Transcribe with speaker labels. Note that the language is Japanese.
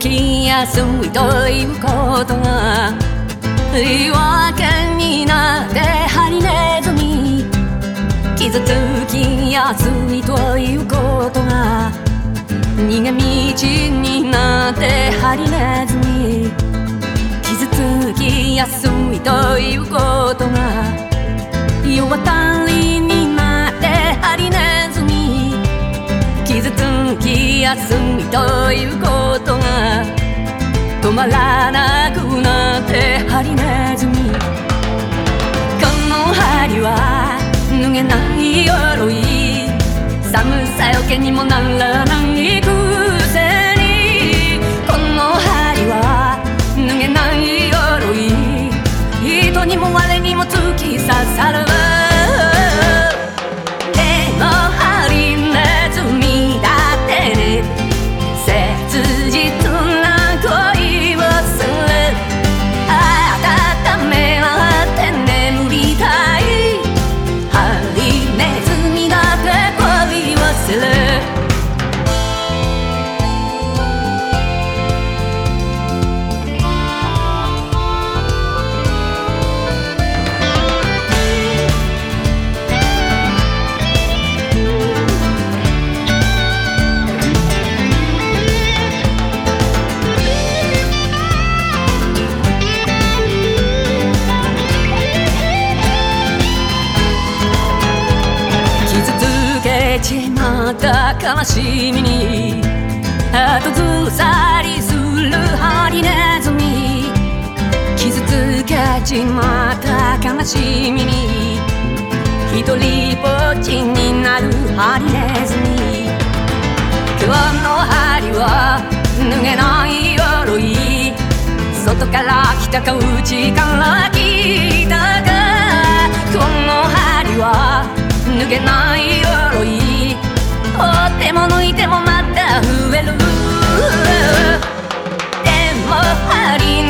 Speaker 1: きやすいということが言い訳になってハリネズミ傷つきやすいということが逃げ道になってハリネズミ傷つきやすいということが世渡りになってハリネズミ傷つきやすいということが止まらなくなってハリネズミこの針は脱げない鎧寒さよけにもならないくせにこの針は脱げない鎧人にも我にも突き刺さる手のハリネズミだってね切実な恋をする温め合って眠りたいハリネズミだって恋をするしまった悲しみに後ずさりするハリネズミ傷つけちまった悲しみに一人ぼっちになるハリネズミ今日の針は脱げない鎧外から来たか内から来たかこの針は脱げない鎧折っても抜いてもまた増えるでも針